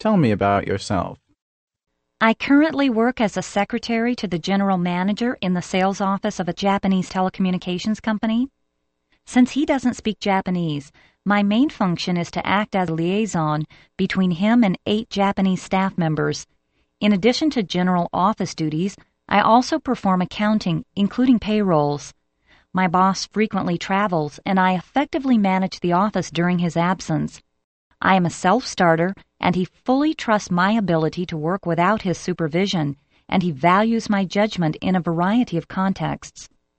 Tell me about yourself. I currently work as a secretary to the general manager in the sales office of a Japanese telecommunications company. Since he doesn't speak Japanese, my main function is to act as a liaison between him and 8 Japanese staff members. In addition to general office duties, I also perform accounting, including payrolls. My boss frequently travels, and I effectively manage the office during his absence. I am a self-starter, and he fully trusts my ability to work without his supervision, and he values my judgment in a variety of contexts.